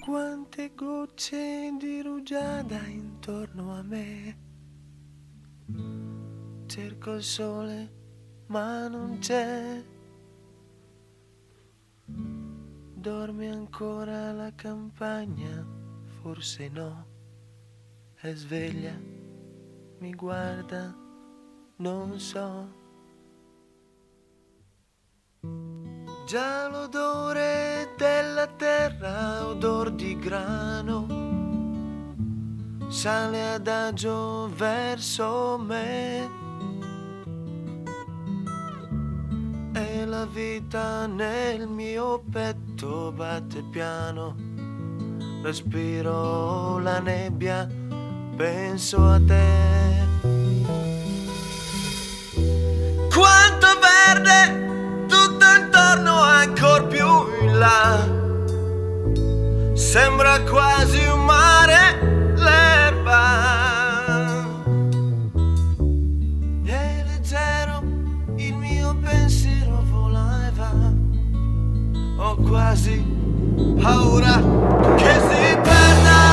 quante gocce di rugiada intorno a me. Cerco il sole ma non c'è. Dorme ancora la campagna? Forse no. È sveglia, mi guarda, non so. Già l'odore della terra, odor di grano, sale adagio verso me. E la vita nel mio petto batte piano. Respiro la nebbia, penso a te. Quanto verde tutto intorno, ancor più in là. Sembra quasi un mare l'erba. È leggero il mio pensiero, vola e va. Ho quasi paura che si perda.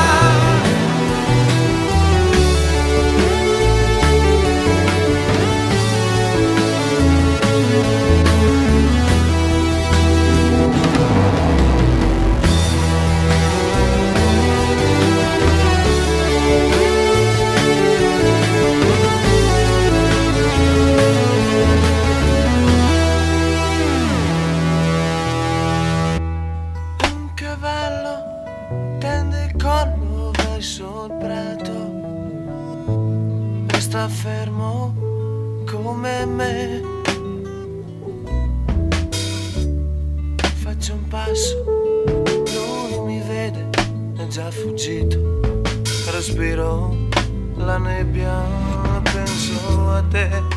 Sta fermo come me. Faccio un passo, lui mi vede, è già fuggito. Respiro la nebbia, penso a te.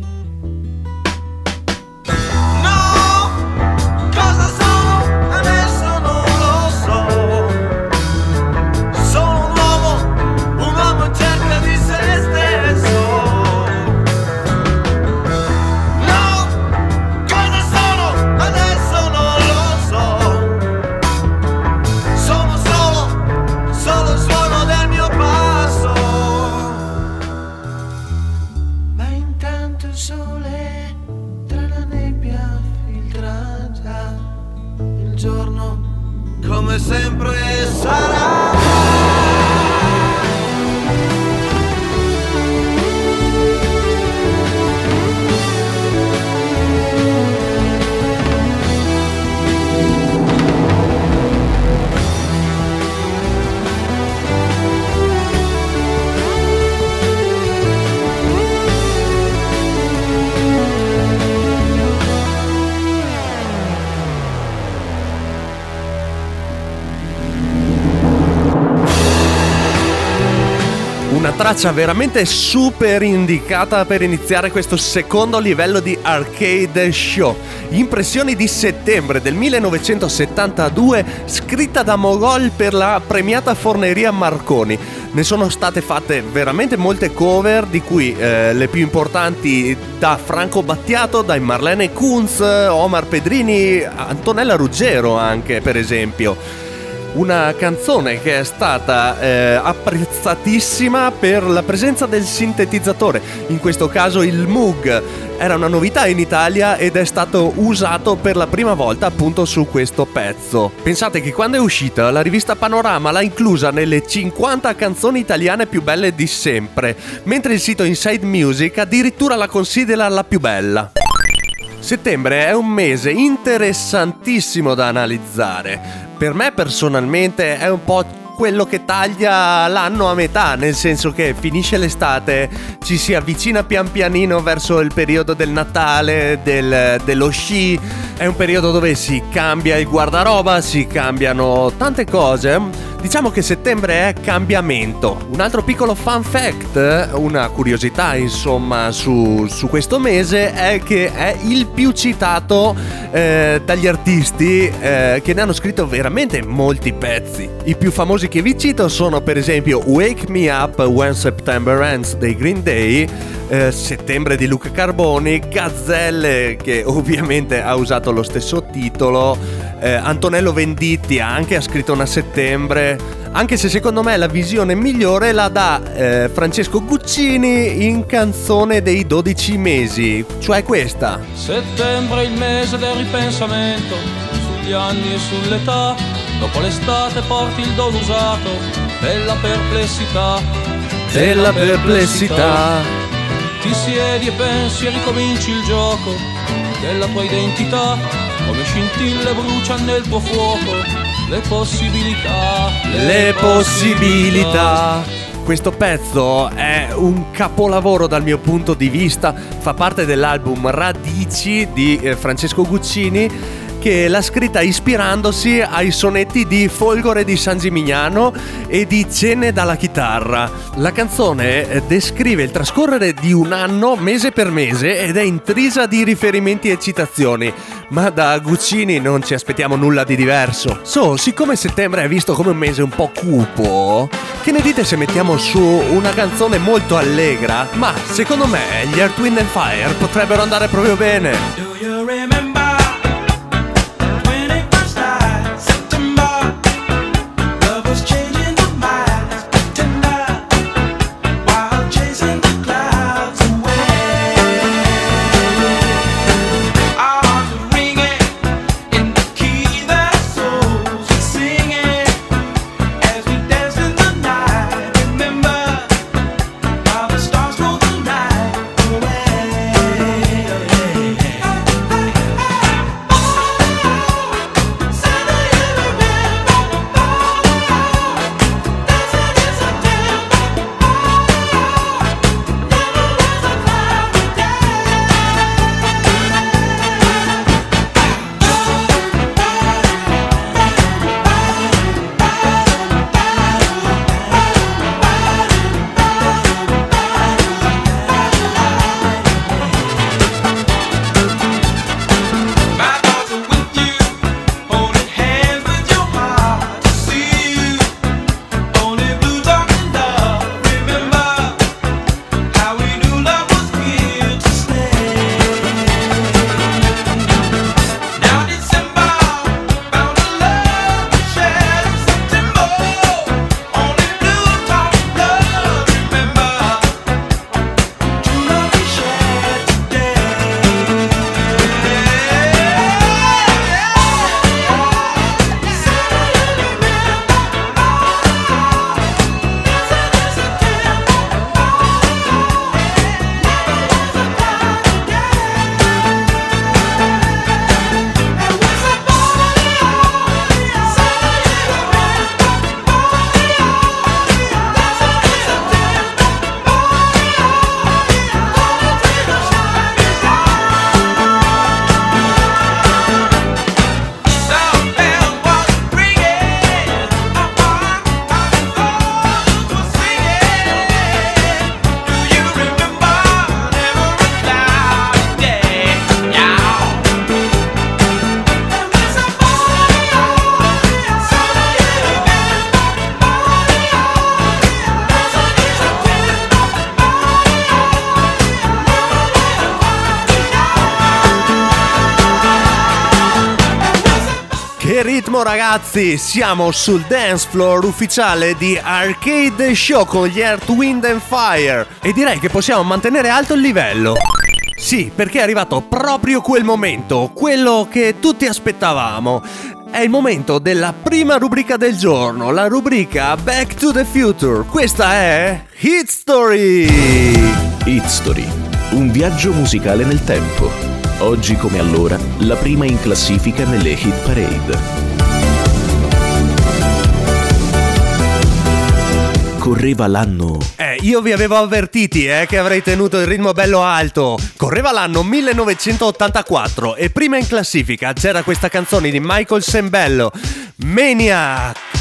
Come sempre sarà. Una traccia veramente super indicata per iniziare questo secondo livello di Arcade Show. Impressioni di settembre del 1972, scritta da Mogol per la premiata Forneria Marconi. Ne sono state fatte veramente molte cover, di cui le più importanti da Franco Battiato, dai Marlene Kunz, Omar Pedrini, Antonella Ruggero anche, per esempio. Una canzone che è stata apprezzatissima per la presenza del sintetizzatore, in questo caso il Moog. Era una novità in Italia ed è stato usato per la prima volta appunto su questo pezzo. Pensate che quando è uscita la rivista Panorama l'ha inclusa nelle 50 canzoni italiane più belle di sempre, mentre il sito Inside Music addirittura la considera la più bella. Settembre è un mese interessantissimo da analizzare. Per me personalmente è un po' quello che taglia l'anno a metà, nel senso che finisce l'estate, ci si avvicina pian pianino verso il periodo del Natale, dello sci. È un periodo dove si cambia il guardaroba, si cambiano tante cose. Diciamo che settembre è cambiamento. Un altro piccolo fun fact, una curiosità insomma su questo mese, è che è il più citato dagli artisti che ne hanno scritto veramente molti pezzi. I più famosi che vi cito sono per esempio Wake Me Up When September Ends dei Green Day, Settembre di Luca Carboni, Gazzelle che ovviamente ha usato lo stesso titolo, Antonello Venditti ha scritto una Settembre, anche se secondo me la visione migliore la dà Francesco Guccini in Canzone dei 12 mesi, cioè questa. Settembre è il mese del ripensamento sugli anni e sull'età, dopo l'estate porti il dono usato della perplessità. Ti siedi e pensi e ricominci il gioco della tua identità, come scintille bruciano nel tuo fuoco le possibilità. Questo pezzo è un capolavoro dal mio punto di vista, fa parte dell'album Radici di Francesco Guccini, che l'ha scritta ispirandosi ai sonetti di Folgore di San Gimignano e di Cene dalla chitarra. La canzone descrive il trascorrere di un anno mese per mese ed è intrisa di riferimenti e citazioni, ma da Guccini non ci aspettiamo nulla di diverso. Siccome settembre è visto come un mese un po' cupo, che ne dite se mettiamo su una canzone molto allegra? Ma secondo me gli Earth, Wind and Fire potrebbero andare proprio bene. Do you remember? Che ritmo ragazzi, siamo sul dance floor ufficiale di Arcade Show con gli Earth, Wind and Fire e direi che possiamo mantenere alto il livello. Sì, perché è arrivato proprio quel momento, quello che tutti aspettavamo. È il momento della prima rubrica del giorno, la rubrica Back to the Future. Questa è Hit Story. Hit Story, un viaggio musicale nel tempo. Oggi come allora, la prima in classifica nelle Hit Parade. Correva l'anno... Io vi avevo avvertiti che avrei tenuto il ritmo bello alto. Correva l'anno 1984 e prima in classifica c'era questa canzone di Michael Sembello, Maniac.